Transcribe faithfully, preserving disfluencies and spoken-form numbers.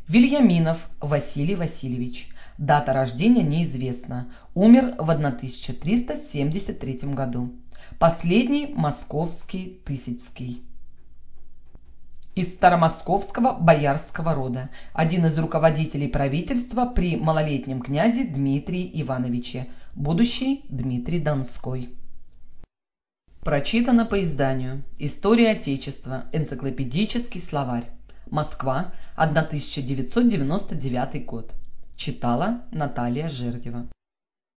Вельяминов Василий Васильевич. Дата рождения неизвестна. Умер в тысяча триста семьдесят третьем году. Последний московский Тысяцкий. Из старомосковского боярского рода. Один из руководителей правительства при малолетнем князе Дмитрии Ивановиче. Будущий Дмитрий Донской. Прочитано по изданию «История Отечества. Энциклопедический словарь». Москва, тысяча девятьсот девяносто девятый год. Читала Наталья Жердева.